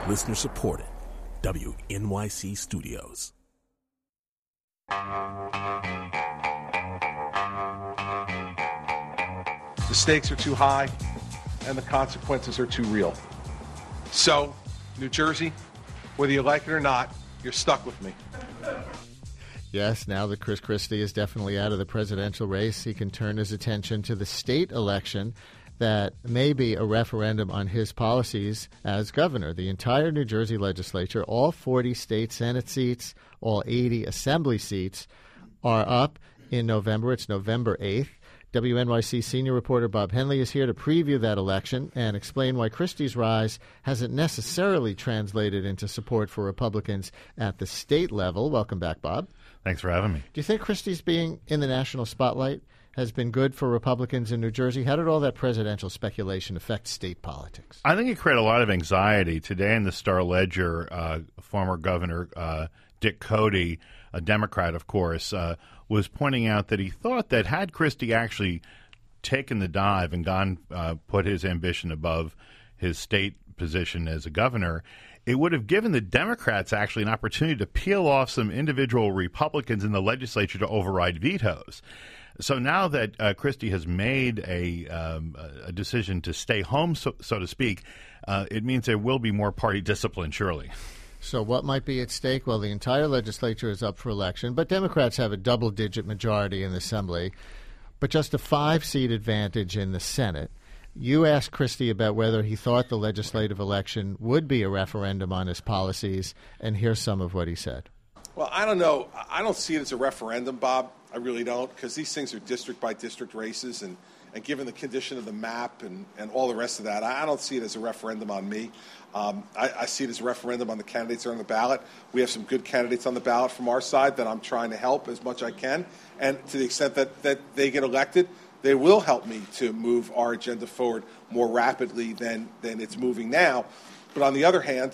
Listener supported. WNYC Studios. The stakes are too high, and the consequences are too real. So, New Jersey, whether you like it or not, you're stuck with me. Yes, now that Chris Christie is definitely out of the presidential race, he can turn his attention to the state election that may be a referendum on his policies as governor. The entire New Jersey legislature, all 40 state Senate seats, all 80 assembly seats, are up in November. It's November 8th. WNYC senior reporter Bob Henley is here to preview that election and explain why Christie's rise hasn't necessarily translated into support for Republicans at the state level. Welcome back, Bob. Thanks for having me. Do you think Christie's being in the national spotlight has been good for Republicans in New Jersey? How did all that presidential speculation affect state politics? I think it created a lot of anxiety. Today in the Star-Ledger, former Governor Dick Cody, a Democrat, of course, was pointing out that he thought that had Christie actually taken the dive and gone put his ambition above his state position as a governor, it would have given the Democrats actually an opportunity to peel off some individual Republicans in the legislature to override vetoes. So now that Christie has made a decision to stay home, so to speak, it means there will be more party discipline, surely. So what might be at stake? Well, the entire legislature is up for election, but Democrats have a double-digit majority in the Assembly, but just a 5-seat advantage in the Senate. You asked Christie about whether he thought the legislative election would be a referendum on his policies, and here's some of what he said. Well, I don't know. I don't see it as a referendum, Bob. I really don't, because these things are district-by-district races, and given the condition of the map and all the rest of that, I don't see it as a referendum on me. I see it as a referendum on the candidates that are on the ballot. We have some good candidates on the ballot from our side that I'm trying to help as much as I can. And to the extent that they get elected, they will help me to move our agenda forward more rapidly than it's moving now. But on the other hand,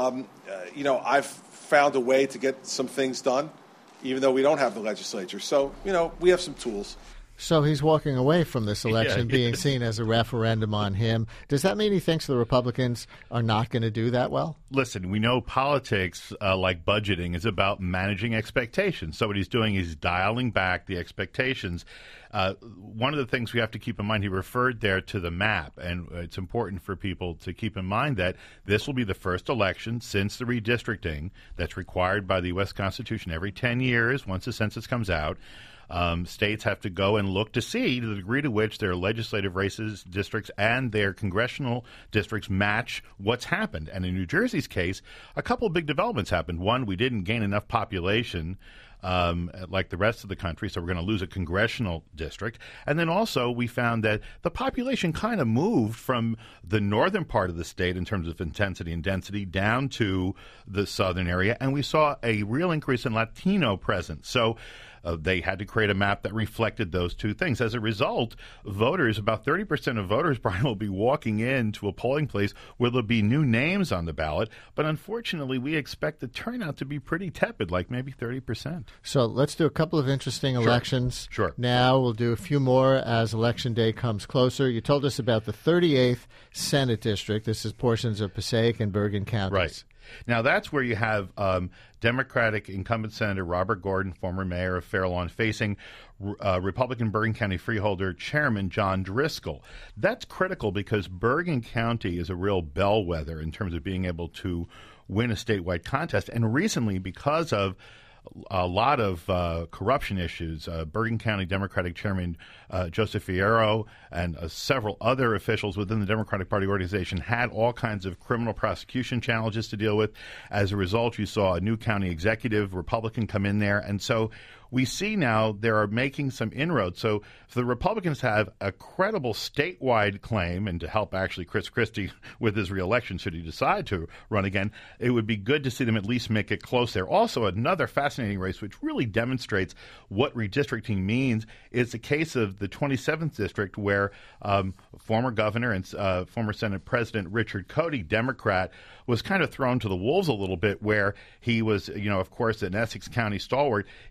I've found a way to get some things done, even though we don't have the legislature. So, we have some tools. So he's walking away from this election being seen as a referendum on him. Does that mean he thinks the Republicans are not going to do that well? Listen, we know politics, like budgeting, is about managing expectations. So what he's doing is dialing back the expectations. One of the things we have to keep in mind, he referred there to the map, and it's important for people to keep in mind that this will be the first election since the redistricting that's required by the U.S. Constitution every 10 years once the census comes out. States have to go and look to see the degree to which their legislative races, districts, and their congressional districts match what's happened. And in New Jersey's case, a couple of big developments happened. One, we didn't gain enough population like the rest of the country, so we're going to lose a congressional district. And then also we found that the population kind of moved from the northern part of the state in terms of intensity and density down to the southern area, and we saw a real increase in Latino presence. So they had to create a map that reflected those two things. As a result, voters, about 30% of voters, Brian, will be walking into a polling place where there'll be new names on the ballot. But unfortunately, we expect the turnout to be pretty tepid, like maybe 30%. So let's do a couple of interesting elections. Sure. Now we'll do a few more as Election Day comes closer. You told us about the 38th Senate District. This is portions of Passaic and Bergen counties. Right. Now, that's where you have Democratic incumbent Senator Robert Gordon, former mayor of Fair Lawn, facing Republican Bergen County Freeholder Chairman John Driscoll. That's critical because Bergen County is a real bellwether in terms of being able to win a statewide contest. And recently, because of a lot of corruption issues, Bergen County Democratic Chairman Joseph Fierro and several other officials within the Democratic Party organization had all kinds of criminal prosecution challenges to deal with. As a result, you saw a new county executive, Republican, come in there. And so we see now they are making some inroads. So if the Republicans have a credible statewide claim, and to help actually Chris Christie with his reelection should he decide to run again, it would be good to see them at least make it close there. Also, another fascinating race which really demonstrates what redistricting means is the case of the 27th District, where former governor and former Senate President Richard Cody, Democrat, was kind of thrown to the wolves a little bit, where he was, of course, an Essex County stalwart. He was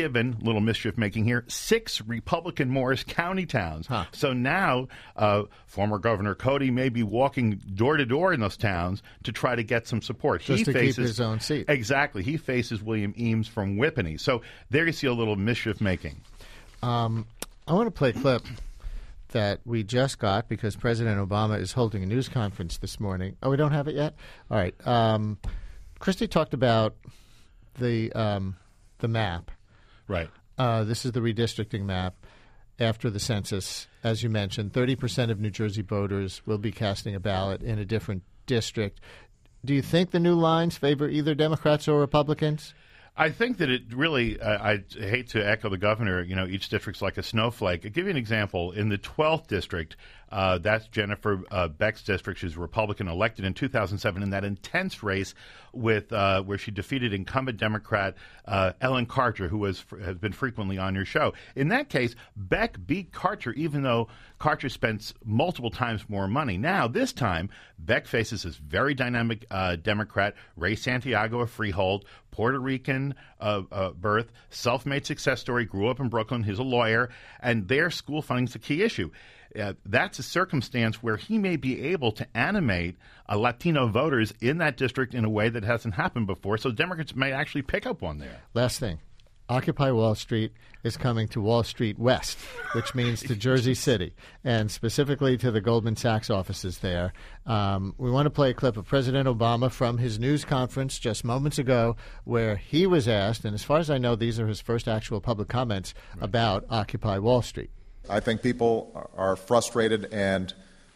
given, little mischief making here, 6 Republican Morris County towns. Huh. So now former Governor Cody may be walking door to door in those towns to try to get some support. Just to keep his own seat. Exactly. He faces William Eames from Whippany. So there you see a little mischief making. I want to play a clip that we just got because President Obama is holding a news conference this morning. Oh, we don't have it yet? All right. Christie talked about the map. Right. This is the redistricting map after the census. As you mentioned, 30% of New Jersey voters will be casting a ballot in a different district. Do you think the new lines favor either Democrats or Republicans? I think that it really, I hate to echo the governor, each district's like a snowflake. I'll give you an example. In the 12th district, that's Jennifer Beck's district. She's a Republican elected in 2007 in that intense race with where she defeated incumbent Democrat Ellen Karcher, who has been frequently on your show. In that case, Beck beat Karcher, even though Karcher spent multiple times more money. Now, this time, Beck faces this very dynamic Democrat, Ray Santiago of Freehold, Puerto Rican birth, self-made success story, grew up in Brooklyn. He's a lawyer, and their school funding is a key issue. That's a circumstance where he may be able to animate Latino voters in that district in a way that hasn't happened before, so Democrats may actually pick up one there. Last thing. Occupy Wall Street is coming to Wall Street West, which means to Jersey City, and specifically to the Goldman Sachs offices there. We want to play a clip of President Obama from his news conference just moments ago where he was asked, and as far as I know, these are his first actual public comments about Occupy Wall Street. I think people are frustrated, and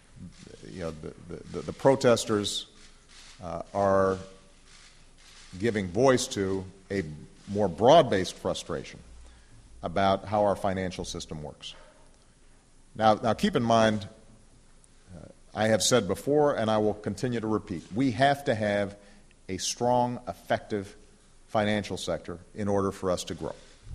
the protesters are giving voice to a more broad-based frustration about how our financial system works. Now keep in mind, I have said before, and I will continue to repeat, we have to have a strong, effective financial sector in order for us to grow.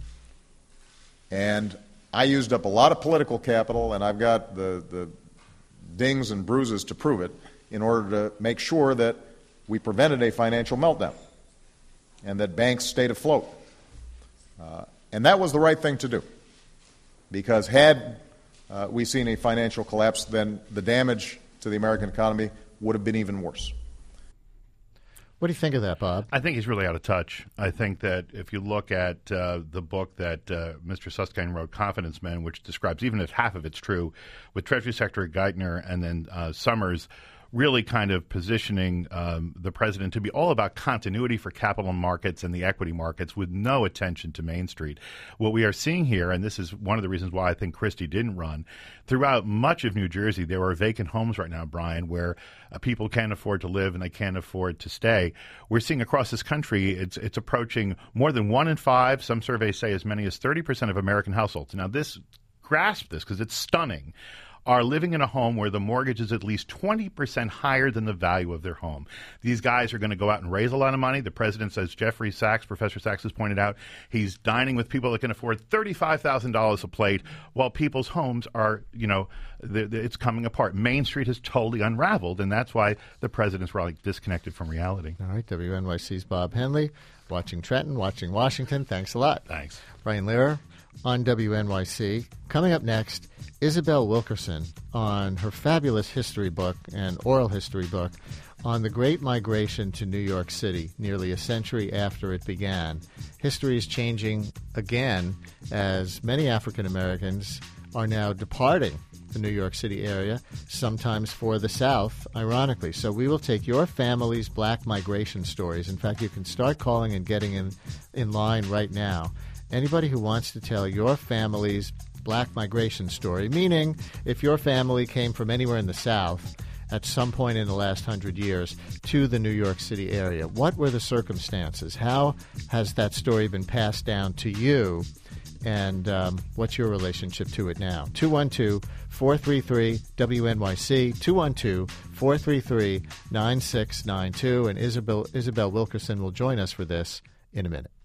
And I used up a lot of political capital, and I've got the dings and bruises to prove it, in order to make sure that we prevented a financial meltdown and that banks stayed afloat. And that was the right thing to do, because had we seen a financial collapse, then the damage to the American economy would have been even worse. What do you think of that, Bob? I think he's really out of touch. I think that if you look at the book that Mr. Susskind wrote, Confidence Men, which describes, even if half of it's true, with Treasury Secretary Geithner and then Summers really kind of positioning the president to be all about continuity for capital markets and the equity markets with no attention to Main Street. What we are seeing here, and this is one of the reasons why I think Christie didn't run, throughout much of New Jersey, there are vacant homes right now, Brian, where people can't afford to live and they can't afford to stay. We're seeing across this country, it's approaching more than 1 in 5, some surveys say as many as 30% of American households. Now, grasp this because it's stunning, are living in a home where the mortgage is at least 20% higher than the value of their home. These guys are going to go out and raise a lot of money. The president says, Jeffrey Sachs, Professor Sachs has pointed out, he's dining with people that can afford $35,000 a plate while people's homes are, it's coming apart. Main Street has totally unraveled, and that's why the president's really disconnected from reality. All right, WNYC's Bob Henley, watching Trenton, watching Washington. Thanks a lot. Thanks. Brian Lehrer on WNYC. Coming up next, Isabel Wilkerson on her fabulous history book and oral history book on the Great Migration to New York City, nearly a century after it began. History is changing again as many African Americans are now departing the New York City area, sometimes for the South, ironically. So we will take your family's black migration stories. In fact, you can start calling and getting in line right now. Anybody who wants to tell your family's black migration story, meaning if your family came from anywhere in the South at some point in the last 100 years to the New York City area, what were the circumstances? How has that story been passed down to you? And what's your relationship to it now? 212-433-WNYC, 212-433-9692. And Isabel Wilkerson will join us for this in a minute.